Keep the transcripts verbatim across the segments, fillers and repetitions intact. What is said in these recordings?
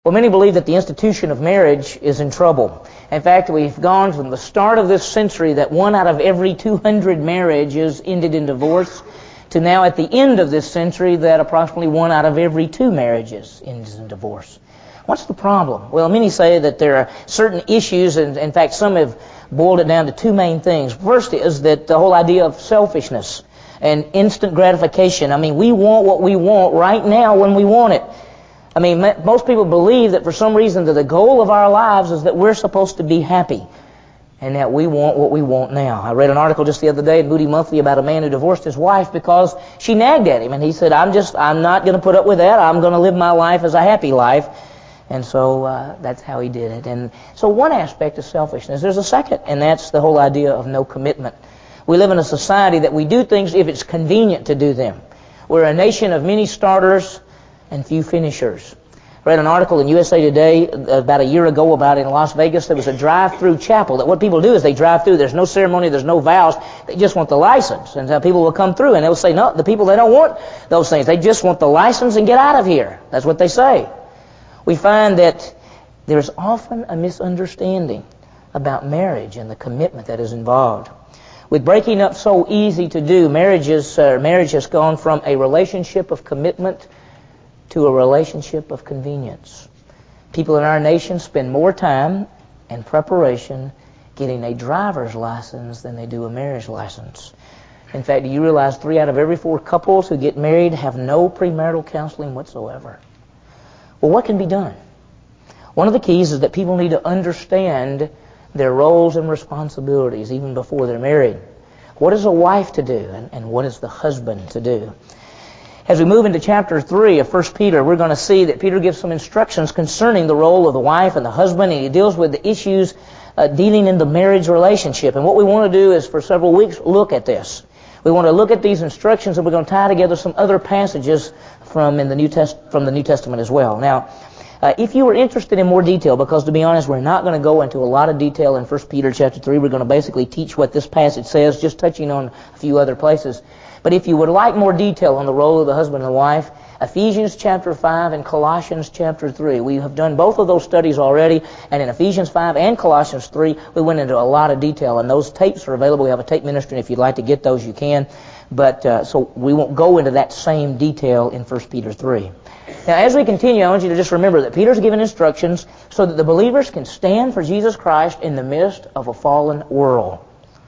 Well, many believe that the institution of marriage is in trouble. In fact, we've gone from the start of this century that one out of every two hundred marriages ended in divorce to now at the end of this century that approximately one out of every two marriages ends in divorce. What's the problem? Well, many say that there are certain issues, and in fact some have boiled it down to two main things. First is that the whole idea of selfishness and instant gratification. I mean, we want what we want right now when we want it. I mean, most people believe that for some reason that the goal of our lives is that we're supposed to be happy and that we want what we want now. I read an article just the other day in Moody Monthly about a man who divorced his wife because she nagged at him, and he said, I'm just, I'm not going to put up with that. I'm going to live my life as a happy life. And so uh, that's how he did it. And so one aspect is selfishness. There's a second, and that's the whole idea of no commitment. We live in a society that we do things if it's convenient to do them. We're a nation of many starters and few finishers. I read an article in U S A Today about a year ago about in Las Vegas there was a drive-through chapel. That what people do is they drive through. There's no ceremony. There's no vows. They just want the license. And uh, people will come through and they'll say, no, the people, they don't want those things. They just want the license and get out of here. That's what they say. We find that there's often a misunderstanding about marriage and the commitment that is involved. With breaking up so easy to do, marriages, uh, marriage has gone from a relationship of commitment to a relationship of convenience. People in our nation spend more time and preparation getting a driver's license than they do a marriage license. In fact, do you realize three out of every four couples who get married have no premarital counseling whatsoever? Well, what can be done? One of the keys is that people need to understand their roles and responsibilities even before they're married. What is a wife to do, and, and what is the husband to do? As we move into chapter three of First Peter, we're going to see that Peter gives some instructions concerning the role of the wife and the husband, and he deals with the issues uh, dealing in the marriage relationship. And what we want to do is, for several weeks, look at this. We want to look at these instructions, and we're going to tie together some other passages from in the New Test from the New Testament as well. Now, uh, if you were interested in more detail, because to be honest, we're not going to go into a lot of detail in First Peter chapter three. We're going to basically teach what this passage says, just touching on a few other places. But if you would like more detail on the role of the husband and the wife, Ephesians chapter five and Colossians chapter three. We have done both of those studies already, and in Ephesians five and Colossians three, we went into a lot of detail, and those tapes are available. We have a tape ministry, and if you'd like to get those, you can. But uh, so we won't go into that same detail in First Peter three. Now, as we continue, I want you to just remember that Peter's given instructions so that the believers can stand for Jesus Christ in the midst of a fallen world.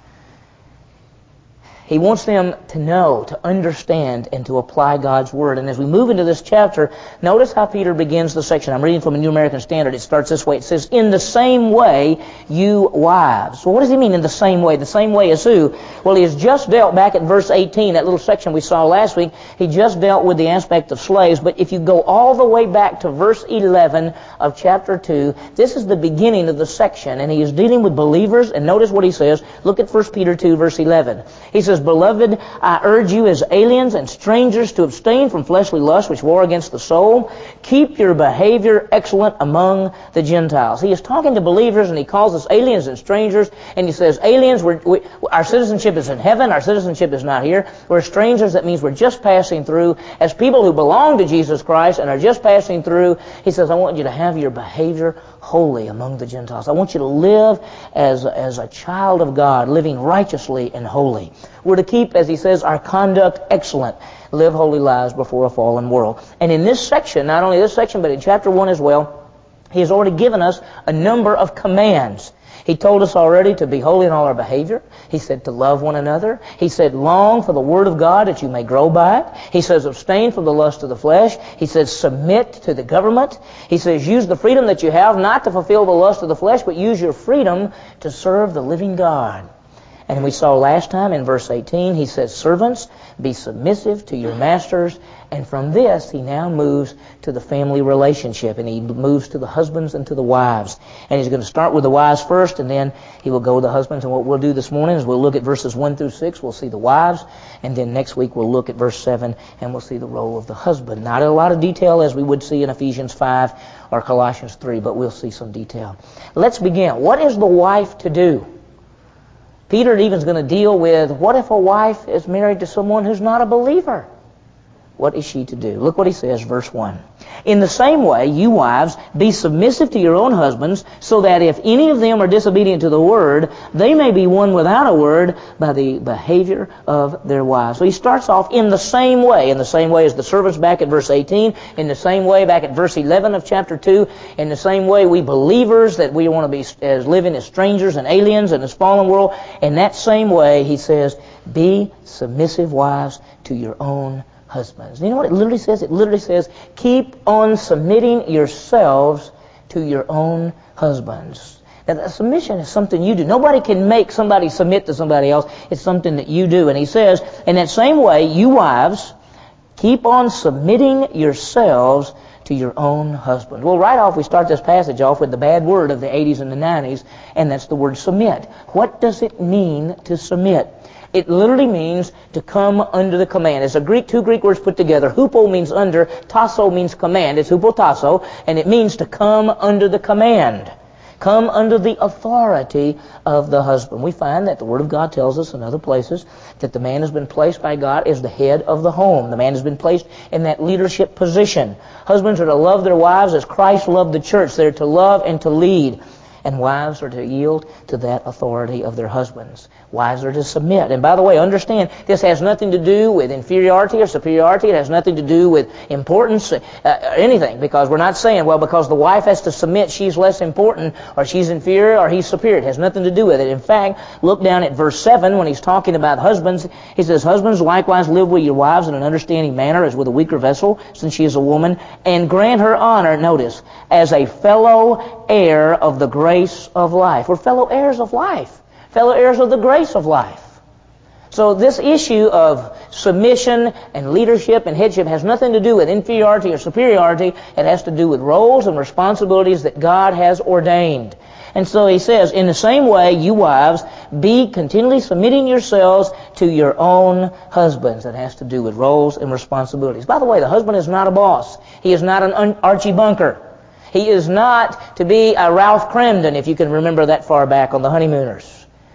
He wants them to know, to understand, and to apply God's Word. And as we move into this chapter, notice how Peter begins the section. I'm reading from a New American Standard. It starts this way. It says, in the same way, you wives. So what does he mean in the same way? The same way as who? Well, he has just dealt back at verse eighteen, that little section we saw last week. He just dealt with the aspect of slaves. But if you go all the way back to verse eleven of chapter two, this is the beginning of the section. And he is dealing with believers. And notice what he says. Look at First Peter two, verse eleven. He says, beloved, I urge you as aliens and strangers to abstain from fleshly lusts which war against the soul. Keep your behavior excellent among the Gentiles. He is talking to believers, and he calls us aliens and strangers, and he says, aliens, we're, we, our citizenship is in heaven, our citizenship is not here. We're strangers, that means we're just passing through. As people who belong to Jesus Christ and are just passing through, he says, I want you to have your behavior holy among the Gentiles. I want you to live as, as a child of God, living righteously and holy. We're to keep, as he says, our conduct excellent. Live holy lives before a fallen world. And in this section, not only this section, but in chapter one as well, he has already given us a number of commands. He told us already to be holy in all our behavior. He said to love one another. He said long for the Word of God that you may grow by it. He says abstain from the lust of the flesh. He says submit to the government. He says use the freedom that you have not to fulfill the lust of the flesh, but use your freedom to serve the living God. And we saw last time in verse eighteen, he says, servants, be submissive to your masters. And from this, he now moves to the family relationship. And he moves to the husbands and to the wives. And he's going to start with the wives first, and then he will go to the husbands. And what we'll do this morning is we'll look at verses one through six. We'll see the wives. And then next week we'll look at verse seven, and we'll see the role of the husband. Not in a lot of detail as we would see in Ephesians five or Colossians three, but we'll see some detail. Let's begin. What is the wife to do? Peter even is going to deal with, what if a wife is married to someone who's not a believer? what is she to do? Look what he says, verse one. In the same way, you wives, be submissive to your own husbands, so that if any of them are disobedient to the word, they may be won without a word by the behavior of their wives. So he starts off in the same way, in the same way as the servants back at verse eighteen, in the same way back at verse eleven of chapter two, in the same way we believers that we want to be as living as strangers and aliens in this fallen world. In that same way, he says, be submissive wives to your own husbands. You know what it literally says? It literally says, keep on submitting yourselves to your own husbands. Now, submission is something you do. Nobody can make somebody submit to somebody else. It's something that you do. And he says, in that same way, you wives, keep on submitting yourselves to your own husband. Well, right off, we start this passage off with the bad word of the eighties and the nineties, and that's the word submit. What does it mean to submit? It literally means to come under the command. It's a Greek, two Greek words put together. Hupo means under, tasso means command. It's hupotasso, and it means to come under the command. Come under the authority of the husband. We find that the Word of God tells us in other places that the man has been placed by God as the head of the home. The man has been placed in that leadership position. Husbands are to love their wives as Christ loved the church. They're to love and to lead. And wives are to yield to that authority of their husbands. Wives are to submit. And by the way, understand, this has nothing to do with inferiority or superiority. It has nothing to do with importance, uh, or anything. Because we're not saying, well, because the wife has to submit, she's less important, or she's inferior, or he's superior. It has nothing to do with it. In fact, look down at verse seven when he's talking about husbands. He says, husbands, likewise live with your wives in an understanding manner as with a weaker vessel, since she is a woman, and grant her honor, notice, as a fellow heir of the grace of life. We're fellow heirs of life. Fellow heirs of the grace of life. So this issue of submission and leadership and headship has nothing to do with inferiority or superiority. It has to do with roles and responsibilities that God has ordained. And so he says, in the same way, you wives, be continually submitting yourselves to your own husbands. It has to do with roles and responsibilities. By the way, the husband is not a boss. He is not an Archie Bunker. He is not to be a Ralph Cramden, if you can remember that far back on The Honeymooners.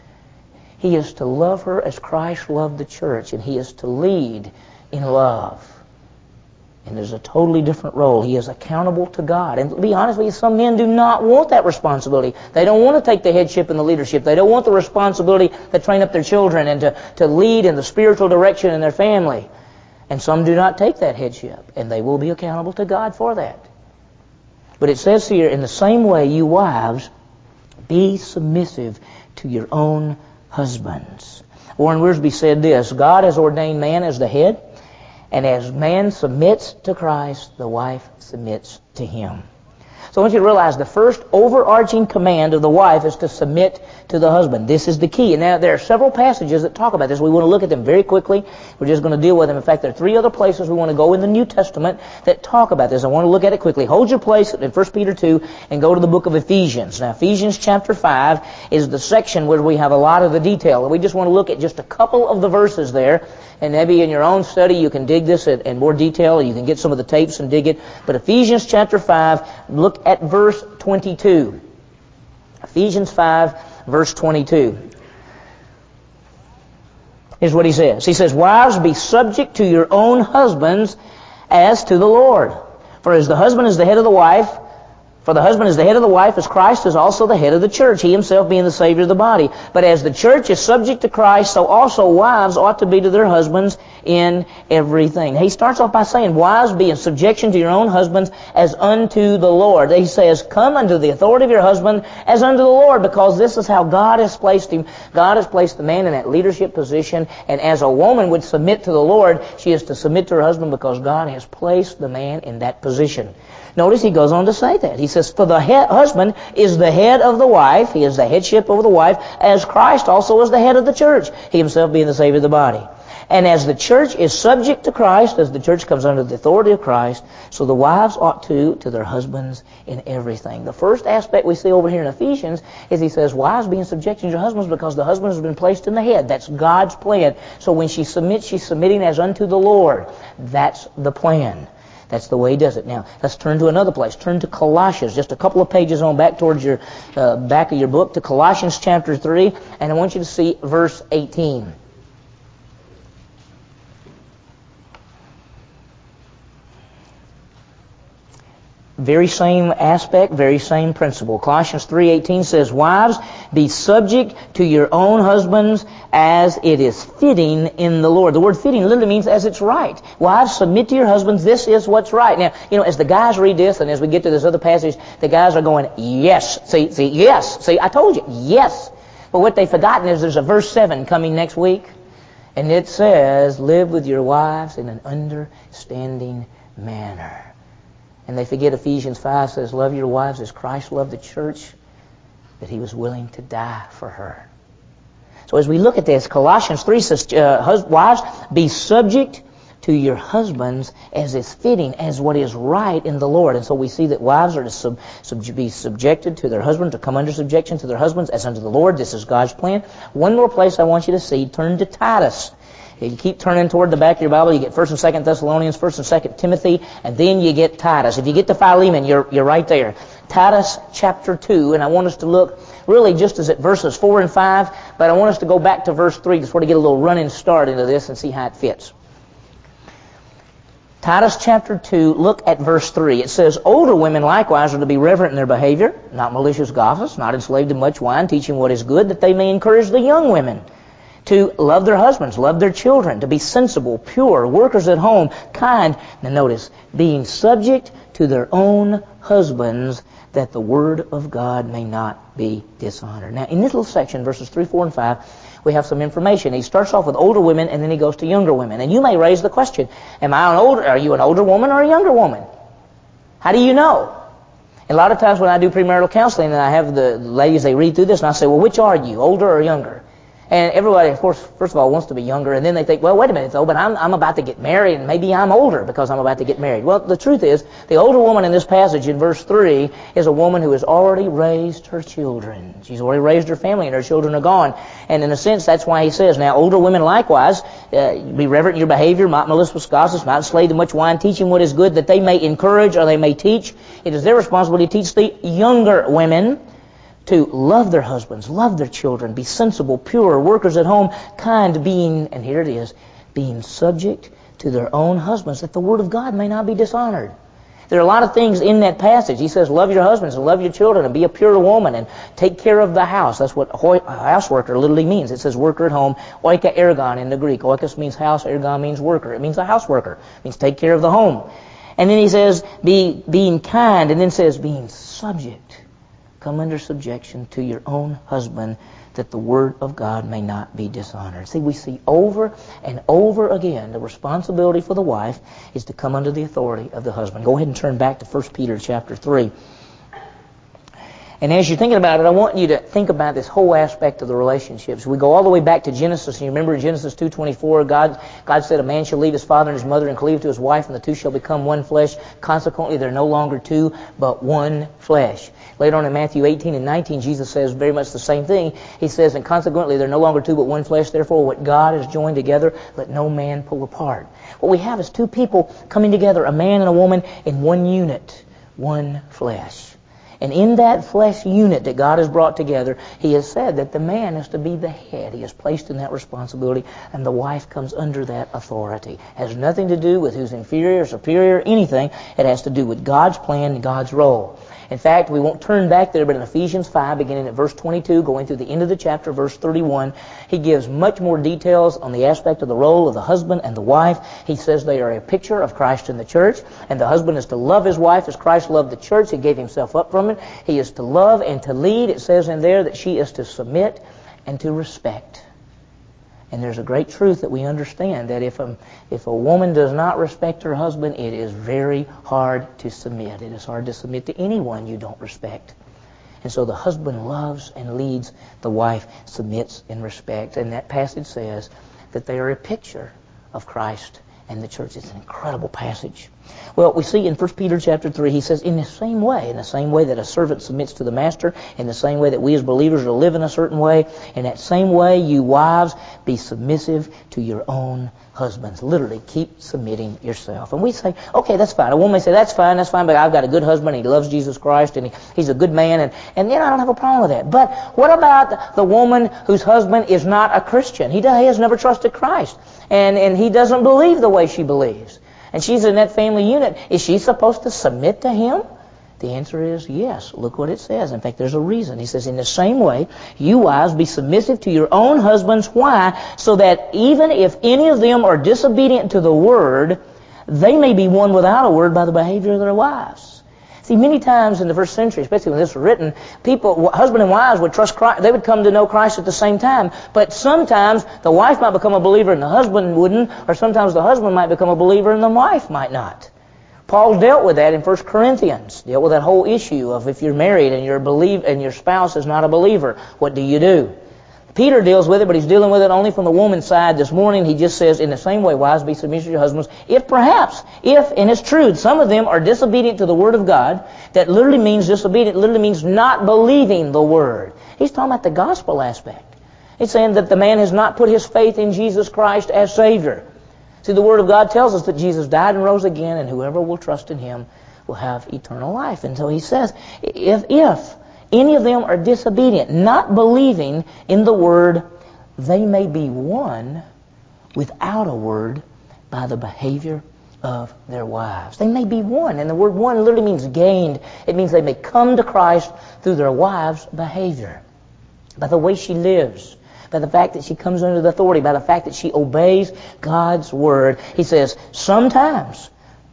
He is to love her as Christ loved the church, and he is to lead in love. And there's a totally different role. He is accountable to God. And to be honest with you, some men do not want that responsibility. They don't want to take the headship and the leadership. They don't want the responsibility to train up their children and to, to lead in the spiritual direction in their family. And some do not take that headship, and they will be accountable to God for that. But it says here, in the same way, you wives, be submissive to your own husbands. Warren Wiersbe said this, God has ordained man as the head, and as man submits to Christ, the wife submits to him. So I want you to realize the first overarching command of the wife is to submit to the husband. This is the key. And now there are several passages that talk about this. We want to look at them very quickly. We're just going to deal with them. In fact, there are three other places we want to go in the New Testament that talk about this. I want to look at it quickly. Hold your place in First Peter two and go to the book of Ephesians. Now, Ephesians chapter five is the section where we have a lot of the detail. And we just want to look at just a couple of the verses there. And maybe in your own study you can dig this in, in more detail. You can get some of the tapes and dig it. But Ephesians chapter five, look at verse twenty-two. Ephesians five, verse twenty-two. Here's what he says. He says, wives, be subject to your own husbands as to the Lord. For as the husband is the head of the wife, For the husband is the head of the wife, as Christ is also the head of the church, he himself being the Savior of the body. But as the church is subject to Christ, so also wives ought to be to their husbands in everything. He starts off by saying, wives, be in subjection to your own husbands as unto the Lord. He says, come unto the authority of your husband as unto the Lord, because this is how God has placed him. God has placed the man in that leadership position, and as a woman would submit to the Lord, she is to submit to her husband because God has placed the man in that position. Notice he goes on to say that. He says, for the head, husband is the head of the wife. He is the headship over the wife, as Christ also is the head of the church, he himself being the Savior of the body. And as the church is subject to Christ, as the church comes under the authority of Christ, so the wives ought to, to their husbands in everything. The first aspect we see over here in Ephesians is he says, wives, be in subjection to your husbands, because the husband has been placed in the head. That's God's plan. So when she submits, she's submitting as unto the Lord. That's the plan. That's the way he does it. Now, let's turn to another place. Turn to Colossians, just a couple of pages on back towards your uh, back of your book, to Colossians chapter three, and I want you to see verse eighteen. Very same aspect, very same principle. Colossians three eighteen says, "Wives, be subject to your own husbands as it is fitting in the Lord." The word fitting literally means as it's right. Wives, submit to your husbands. This is what's right. Now, you know, as the guys read this and as we get to this other passage, the guys are going, yes. See, see, yes. See, I told you, yes. But what they've forgotten is there's a verse seven coming next week. And it says, "Live with your wives in an understanding manner." And they forget Ephesians five says, "Love your wives as Christ loved the church, that He was willing to die for her." So as we look at this, Colossians three says, uh, "Wives, be subject to your husbands as is fitting, as what is right in the Lord." And so we see that wives are to sub, sub, be subjected to their husband, to come under subjection to their husbands as unto the Lord. This is God's plan. One more place I want you to see, turn to Titus. If you keep turning toward the back of your Bible, you get First and Second Thessalonians, First and Second Timothy, and then you get Titus. If you get to Philemon, you're you're right there. Titus chapter two, and I want us to look really just as at verses four and five, but I want us to go back to verse three to sort of get a little running start into this and see how it fits. Titus chapter two, look at verse three. It says, "Older women likewise are to be reverent in their behavior, not malicious gossips, not enslaved to much wine, teaching what is good, that they may encourage the young women to love their husbands, love their children, to be sensible, pure, workers at home, kind." Now notice, being subject to their own husbands, that the word of God may not be dishonored. Now in this little section, verses three, four, and five, we have some information. He starts off with older women, and then he goes to younger women. And you may raise the question, am I an older, are you an older woman or a younger woman? How do you know? And a lot of times when I do premarital counseling, and I have the ladies, they read through this, and I say, well, which are you, older or younger? And everybody, of course, first of all, wants to be younger, and then they think, well, wait a minute, though, but I'm, I'm about to get married, and maybe I'm older because I'm about to get married. Well, the truth is, the older woman in this passage in verse three is a woman who has already raised her children. She's already raised her family, and her children are gone. And in a sense, that's why he says, now, older women likewise, uh, be reverent in your behavior, not malicious gossips, not enslaved to much wine, teaching what is good, that they may encourage or they may teach. It is their responsibility to teach the younger women to love their husbands, love their children, be sensible, pure, workers at home, kind, being, and here it is, being subject to their own husbands, that the word of God may not be dishonored. There are a lot of things in that passage. He says, love your husbands and love your children and be a pure woman and take care of the house. That's what a house worker literally means. It says worker at home, oika ergon in the Greek. Oikos means house, ergon means worker. It means a house worker. It means take care of the home. And then he says, be being kind, and then says being subject. Come under subjection to your own husband, that the word of God may not be dishonored. See, we see over and over again the responsibility for the wife is to come under the authority of the husband. Go ahead and turn back to First Peter chapter three. And as you're thinking about it, I want you to think about this whole aspect of the relationships. We go all the way back to Genesis. And you remember in Genesis two twenty-four, God, God said, a man shall leave his father and his mother and cleave to his wife, and the two shall become one flesh. Consequently, they're no longer two, but one flesh. Later on in Matthew eighteen and nineteen, Jesus says very much the same thing. He says, and consequently, they're no longer two, but one flesh. Therefore, what God has joined together, let no man pull apart. What we have is two people coming together, a man and a woman, in one unit, one flesh. And in that flesh unit that God has brought together, He has said that the man is to be the head. He is placed in that responsibility, and the wife comes under that authority. It has nothing to do with who's inferior or superior or anything. It has to do with God's plan and God's role. In fact, we won't turn back there, but in Ephesians five, beginning at verse twenty-two, going through the end of the chapter, verse thirty-one, he gives much more details on the aspect of the role of the husband and the wife. He says they are a picture of Christ in the church, and the husband is to love his wife as Christ loved the church. He gave himself up from it. He is to love and to lead. It says in there that she is to submit and to respect. And there's a great truth that we understand, that if a, if a woman does not respect her husband, it is very hard to submit. It is hard to submit to anyone you don't respect. And so the husband loves and leads, the wife submits and respects. And that passage says that they are a picture of Christ and the church. It's an incredible passage. Well, we see in First Peter chapter three, he says, in the same way, in the same way that a servant submits to the master, in the same way that we as believers are to live in a certain way, in that same way, you wives, be submissive to your own husbands. Literally, keep submitting yourself. And we say, okay, that's fine. A woman may say, that's fine, that's fine, but I've got a good husband, he loves Jesus Christ, and he, he's a good man, and, and then I don't have a problem with that. But what about the woman whose husband is not a Christian? He, does, he has never trusted Christ, and, and he doesn't believe the way she believes. And she's in that family unit. Is she supposed to submit to him? The answer is yes. Look what it says. In fact, there's a reason. He says, in the same way, you wives be submissive to your own husbands. Why? So that even if any of them are disobedient to the word, they may be won without a word by the behavior of their wives. See, many times in the first century, especially when this was written, people, husband and wives would trust Christ. They would come to know Christ at the same time. But sometimes the wife might become a believer and the husband wouldn't, or sometimes the husband might become a believer and the wife might not. Paul dealt with that in First Corinthians, dealt with that whole issue of if you're married and your believe and your spouse is not a believer, what do you do? Peter deals with it, but he's dealing with it only from the woman's side. This morning he just says, in the same way, wives, be submissive to your husbands, if perhaps, if, and it's true, some of them are disobedient to the word of God. That literally means disobedient, literally means not believing the word. He's talking about the gospel aspect. He's saying that the man has not put his faith in Jesus Christ as Savior. See, the Word of God tells us that Jesus died and rose again, and whoever will trust in Him will have eternal life. And so He says, if, if any of them are disobedient, not believing in the Word, they may be won without a word by the behavior of their wives. They may be won, and the word won literally means gained. It means they may come to Christ through their wife's behavior, by the way she lives, by the fact that she comes under the authority, by the fact that she obeys God's word. He says, sometimes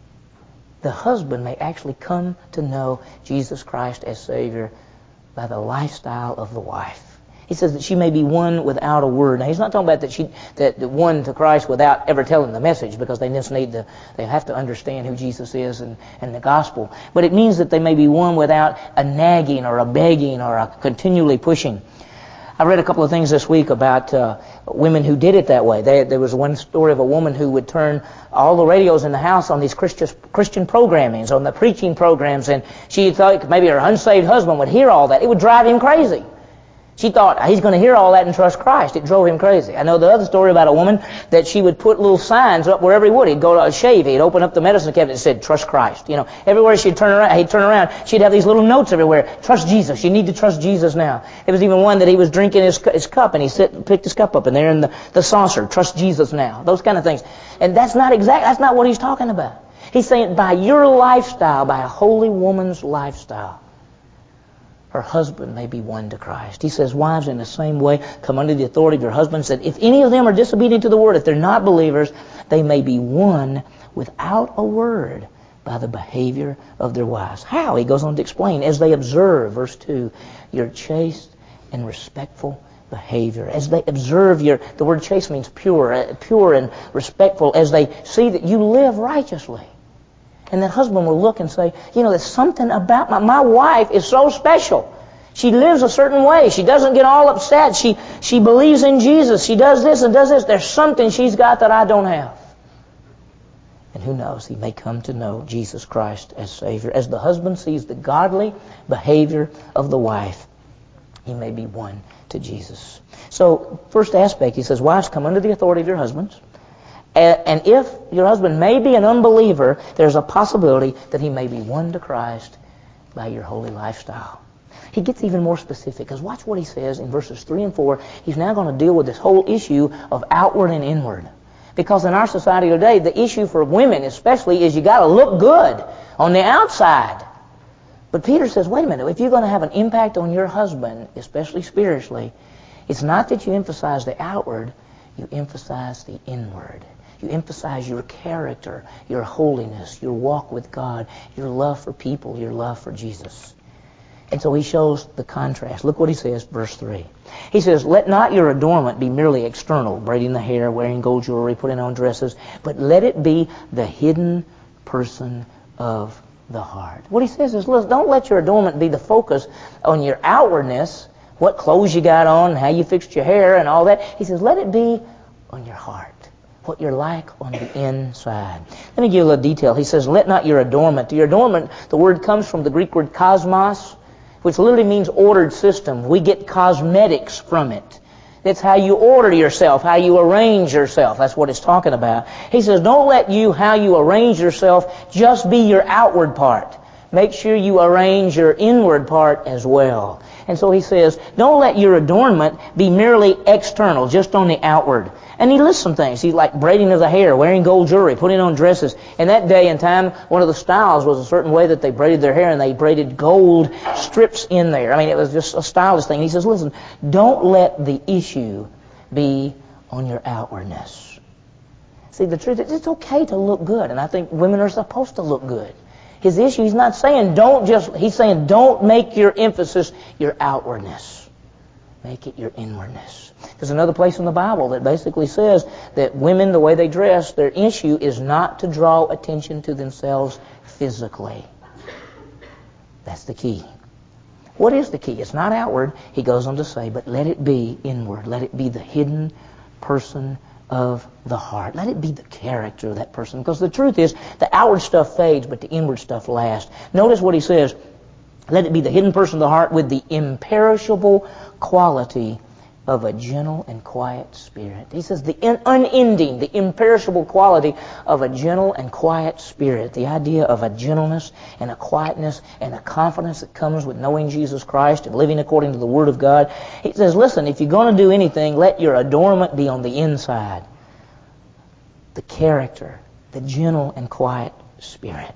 the husband may actually come to know Jesus Christ as Savior by the lifestyle of the wife. He says that she may be won without a word. Now, he's not talking about that she that won to Christ without ever telling the message, because they just need to, they have to understand who Jesus is and, and the gospel. But it means that they may be won without a nagging or a begging or a continually pushing. I read a couple of things this week about uh, women who did it that way. They, there was one story of a woman who would turn all the radios in the house on these Christian, Christian programmings, on the preaching programs, and she thought maybe her unsaved husband would hear all that. It would drive him crazy. She thought, he's going to hear all that and trust Christ. It drove him crazy. I know the other story about a woman that she would put little signs up wherever he would. He'd go to a shave. He'd open up the medicine cabinet and said, trust Christ. You know, everywhere she'd turn around, he'd turn around, she'd have these little notes everywhere. Trust Jesus. You need to trust Jesus now. There was even one that he was drinking his, his cup, and he sit, picked his cup up, and there in the, the saucer, trust Jesus now. Those kind of things. And that's not exact, that's not what he's talking about. He's saying by your lifestyle, by a holy woman's lifestyle, her husband may be won to Christ. He says, wives, in the same way, come under the authority of your husbands. That if any of them are disobedient to the word, if they're not believers, they may be won without a word by the behavior of their wives. How? He goes on to explain. As they observe, verse two, your chaste and respectful behavior. As they observe your, the word chaste means pure, pure and respectful, as they see that you live righteously. And that husband will look and say, you know, there's something about my, my wife is so special. She lives a certain way. She doesn't get all upset. She, she believes in Jesus. She does this and does this. There's something she's got that I don't have. And who knows, he may come to know Jesus Christ as Savior. As the husband sees the godly behavior of the wife, he may be won to Jesus. So, first aspect, he says, wives, come under the authority of your husbands. And if your husband may be an unbeliever, there's a possibility that he may be won to Christ by your holy lifestyle. He gets even more specific, because watch what he says in verses three and four. He's now going to deal with this whole issue of outward and inward. Because in our society today, the issue for women especially is you got to look good on the outside. But Peter says, wait a minute, if you're going to have an impact on your husband, especially spiritually, it's not that you emphasize the outward, you emphasize the inward. You emphasize your character, your holiness, your walk with God, your love for people, your love for Jesus. And so he shows the contrast. Look what he says, verse three. He says, let not your adornment be merely external, braiding the hair, wearing gold jewelry, putting on dresses, but let it be the hidden person of the heart. What he says is, listen, don't let your adornment be the focus on your outwardness, what clothes you got on, how you fixed your hair and all that. He says, let it be on your heart. What you're like on the inside. Let me give you a little detail. He says, let not your adornment. Your adornment, the word comes from the Greek word cosmos, which literally means ordered system. We get cosmetics from it. It's how you order yourself, how you arrange yourself. That's what it's talking about. He says, don't let you, how you arrange yourself, just be your outward part. Make sure you arrange your inward part as well. And so he says, don't let your adornment be merely external, just on the outward. And he lists some things. He like braiding of the hair, wearing gold jewelry, putting on dresses. In that day and time, one of the styles was a certain way that they braided their hair, and they braided gold strips in there. I mean, it was just a stylish thing. He says, listen, don't let the issue be on your outwardness. See, the truth is, it's okay to look good, and I think women are supposed to look good. His issue, he's not saying don't just, he's saying don't make your emphasis your outwardness. Make it your inwardness. There's another place in the Bible that basically says that women, the way they dress, their issue is not to draw attention to themselves physically. That's the key. What is the key? It's not outward, he goes on to say, but let it be inward. Let it be the hidden person of the heart. Let it be the character of that person. Because the truth is, the outward stuff fades, but the inward stuff lasts. Notice what he says. Let it be the hidden person of the heart with the imperishable quality of a gentle and quiet spirit. He says the in, unending, the imperishable quality of a gentle and quiet spirit. The idea of a gentleness and a quietness and a confidence that comes with knowing Jesus Christ and living according to the Word of God. He says, listen, if you're going to do anything, let your adornment be on the inside. The character, the gentle and quiet spirit.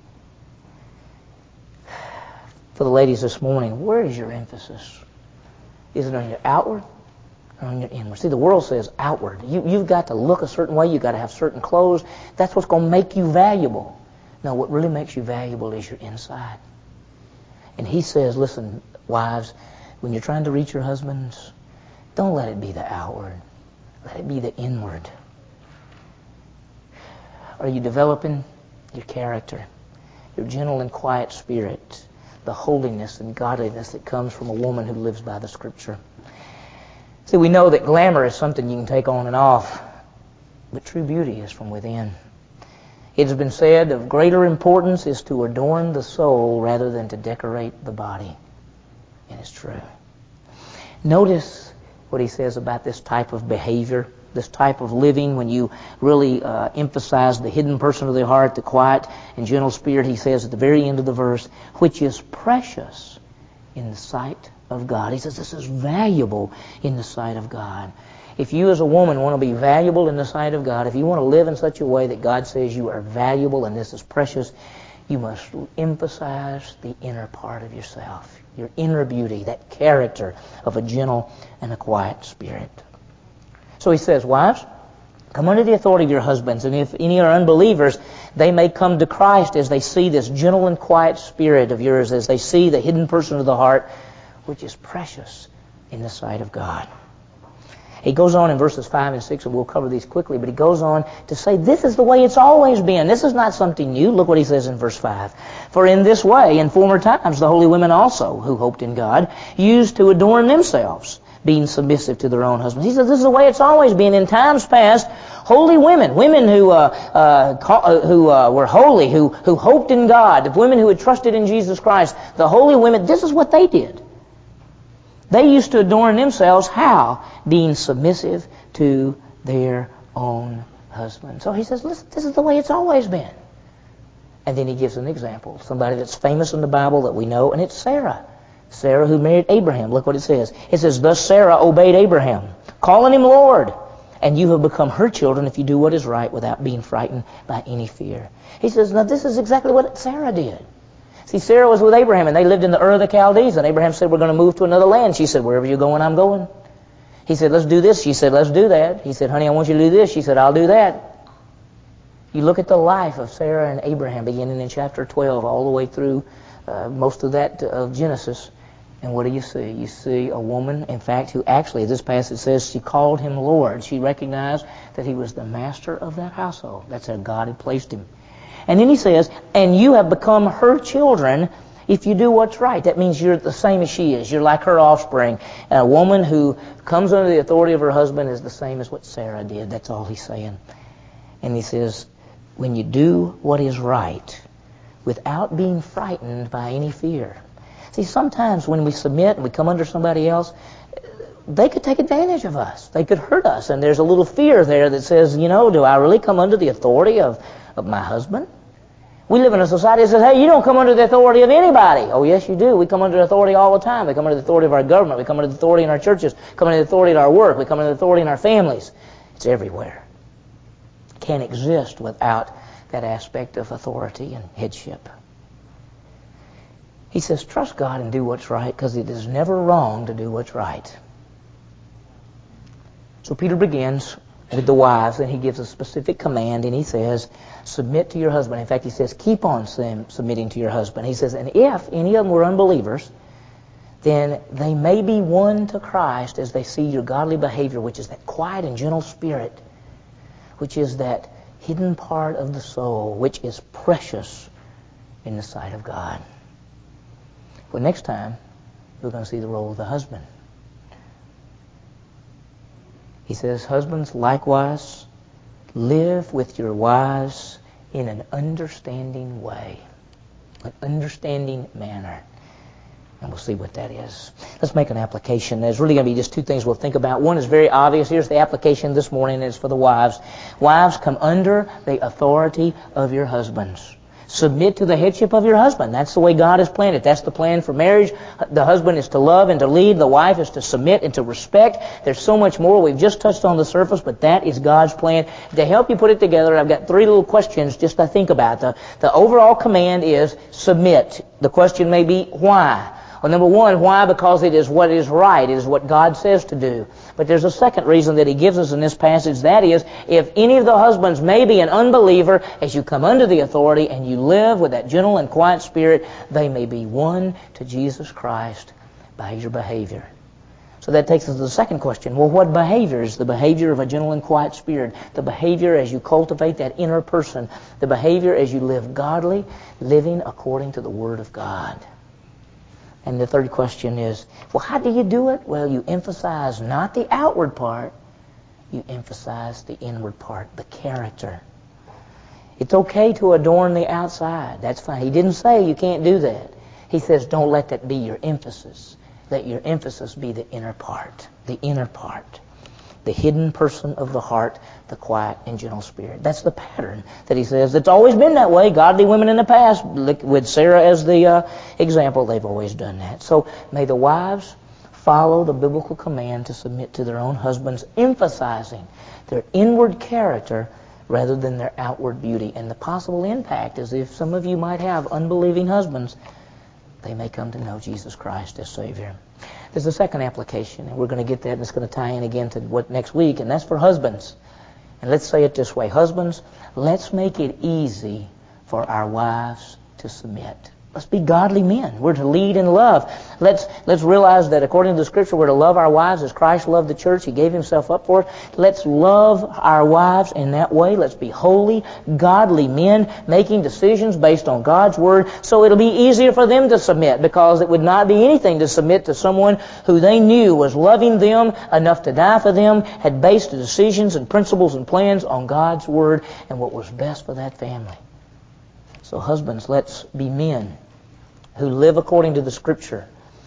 For the ladies this morning, where is your emphasis? Is it on your outward or on your inward? See, the world says outward. You, you've got to look a certain way. You've got to have certain clothes. That's what's going to make you valuable. No, what really makes you valuable is your inside. And he says, listen, wives, when you're trying to reach your husbands, don't let it be the outward. Let it be the inward. Are you developing your character, your gentle and quiet spirit, the holiness and godliness that comes from a woman who lives by the Scripture? See, we know that glamour is something you can take on and off, but true beauty is from within. It has been said of greater importance is to adorn the soul rather than to decorate the body. And it's true. Notice what he says about this type of behavior, this type of living, when you really uh, emphasize the hidden person of the heart, the quiet and gentle spirit. He says at the very end of the verse, which is precious in the sight of God. He says this is valuable in the sight of God. If you as a woman want to be valuable in the sight of God, if you want to live in such a way that God says you are valuable and this is precious, you must emphasize the inner part of yourself, your inner beauty, that character of a gentle and a quiet spirit. So he says, wives, come under the authority of your husbands, and if any are unbelievers, they may come to Christ as they see this gentle and quiet spirit of yours, as they see the hidden person of the heart, which is precious in the sight of God. He goes on in verses five and six, and we'll cover these quickly, but he goes on to say, this is the way it's always been. This is not something new. Look what he says in verse five. For in this way, in former times, the holy women also, who hoped in God, used to adorn themselves, being submissive to their own husbands. He says this is the way it's always been. In times past, holy women, women who uh, uh, call, uh, who uh, were holy, who who hoped in God, women who had trusted in Jesus Christ, the holy women, this is what they did. They used to adorn themselves, how? Being submissive to their own husbands. So he says, listen, this is the way it's always been. And then he gives an example, somebody that's famous in the Bible that we know, and it's Sarah. Sarah who married Abraham. Look what it says. It says, thus Sarah obeyed Abraham, calling him Lord. And you have become her children if you do what is right without being frightened by any fear. He says, now this is exactly what Sarah did. See, Sarah was with Abraham, and they lived in the Ur of the Chaldees. And Abraham said, we're going to move to another land. She said, wherever you're going, I'm going. He said, let's do this. She said, let's do that. He said, honey, I want you to do this. She said, I'll do that. You look at the life of Sarah and Abraham, beginning in chapter twelve, all the way through uh, most of that uh, of Genesis. And what do you see? You see a woman, in fact, who actually, this passage says, she called him Lord. She recognized that he was the master of that household. That's how God had placed him. And then he says, and you have become her children if you do what's right. That means you're the same as she is. You're like her offspring. And a woman who comes under the authority of her husband is the same as what Sarah did. That's all he's saying. And he says, when you do what is right without being frightened by any fear. See, sometimes when we submit and we come under somebody else, they could take advantage of us. They could hurt us. And there's a little fear there that says, you know, do I really come under the authority of, of my husband? We live in a society that says, hey, you don't come under the authority of anybody. Oh, yes, you do. We come under authority all the time. We come under the authority of our government. We come under the authority in our churches. We come under the authority in our work. We come under the authority in our families. It's everywhere. Can't exist without that aspect of authority and headship. He says, trust God and do what's right, because it is never wrong to do what's right. So Peter begins with the wives, and he gives a specific command, and he says, submit to your husband. In fact, he says, keep on submitting to your husband. He says, and if any of them were unbelievers, then they may be won to Christ as they see your godly behavior, which is that quiet and gentle spirit, which is that hidden part of the soul, which is precious in the sight of God. Well, next time, we're going to see the role of the husband. He says, husbands, likewise, live with your wives in an understanding way, an understanding manner. And we'll see what that is. Let's make an application. There's really going to be just two things we'll think about. One is very obvious. Here's the application this morning. It's for the wives. Wives, come under the authority of your husbands. Submit to the headship of your husband. That's the way God has planned it. That's the plan for marriage. The husband is to love and to lead. The wife is to submit and to respect. There's so much more. We've just touched on the surface, but that is God's plan. To help you put it together, I've got three little questions just to think about. The, the overall command is submit. The question may be, why? Well, number one, why? Because it is what is right. It is what God says to do. But there's a second reason that he gives us in this passage. That is, if any of the husbands may be an unbeliever, as you come under the authority and you live with that gentle and quiet spirit, they may be won to Jesus Christ by your behavior. So that takes us to the second question. Well, what behavior is the behavior of a gentle and quiet spirit? The behavior as you cultivate that inner person. The behavior as you live godly, living according to the Word of God. And the third question is, well, how do you do it? Well, you emphasize not the outward part, you emphasize the inward part, the character. It's okay to adorn the outside. That's fine. He didn't say you can't do that. He says don't let that be your emphasis. Let your emphasis be the inner part, the inner part. The hidden person of the heart, the quiet and gentle spirit. That's the pattern that he says. It's always been that way. Godly women in the past, with Sarah as the uh, example, they've always done that. So may the wives follow the biblical command to submit to their own husbands, emphasizing their inward character rather than their outward beauty. And the possible impact is if some of you might have unbelieving husbands, they may come to know Jesus Christ as Savior. There's a second application, and we're going to get that, and it's going to tie in again to what next week, and that's for husbands. And let's say it this way. Husbands, let's make it easy for our wives to submit. Let's be godly men. We're to lead in love. Let's let's realize that according to the Scripture, we're to love our wives as Christ loved the church. He gave himself up for it. Let's love our wives in that way. Let's be holy, godly men, making decisions based on God's Word, so it'll be easier for them to submit, because it would not be anything to submit to someone who they knew was loving them enough to die for them, had based the decisions and principles and plans on God's Word and what was best for that family. So husbands, let's be men who live according to the Scripture,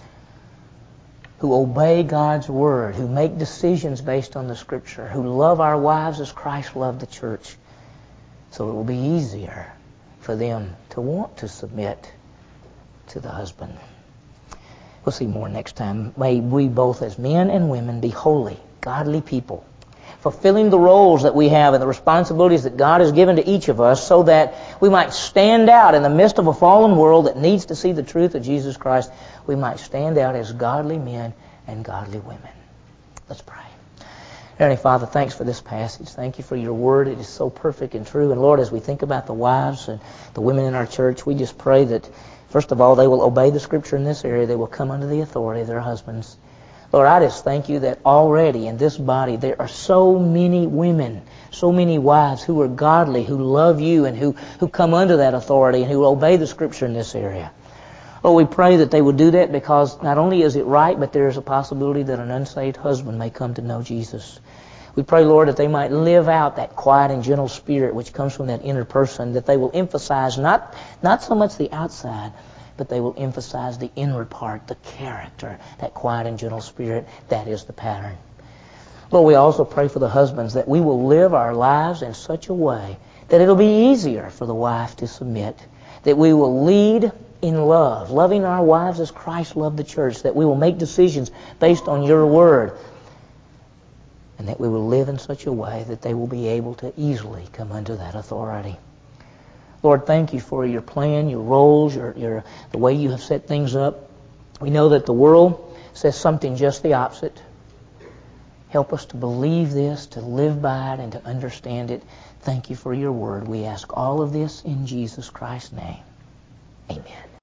who obey God's Word, who make decisions based on the Scripture, who love our wives as Christ loved the church, so it will be easier for them to want to submit to the husband. We'll see more next time. May we both as men and women be holy, godly people, fulfilling the roles that we have and the responsibilities that God has given to each of us, so that we might stand out in the midst of a fallen world that needs to see the truth of Jesus Christ. We might stand out as godly men and godly women. Let's pray. Heavenly Father, thanks for this passage. Thank you for your word. It is so perfect and true. And Lord, as we think about the wives and the women in our church, we just pray that, first of all, they will obey the Scripture in this area. They will come under the authority of their husbands. Lord, I just thank you that already in this body there are so many women, so many wives who are godly, who love you, and who, who come under that authority and who obey the Scripture in this area. Lord, we pray that they will do that, because not only is it right, but there is a possibility that an unsaved husband may come to know Jesus. We pray, Lord, that they might live out that quiet and gentle spirit which comes from that inner person, that they will emphasize not, not so much the outside, but they will emphasize the inward part, the character, that quiet and gentle spirit. That is the pattern. Lord, we also pray for the husbands, that we will live our lives in such a way that it'll be easier for the wife to submit, that we will lead in love, loving our wives as Christ loved the church, that we will make decisions based on your word, and that we will live in such a way that they will be able to easily come under that authority. Lord, thank you for your plan, your roles, your, your the way you have set things up. We know that the world says something just the opposite. Help us to believe this, to live by it, and to understand it. Thank you for your word. We ask all of this in Jesus Christ's name. Amen.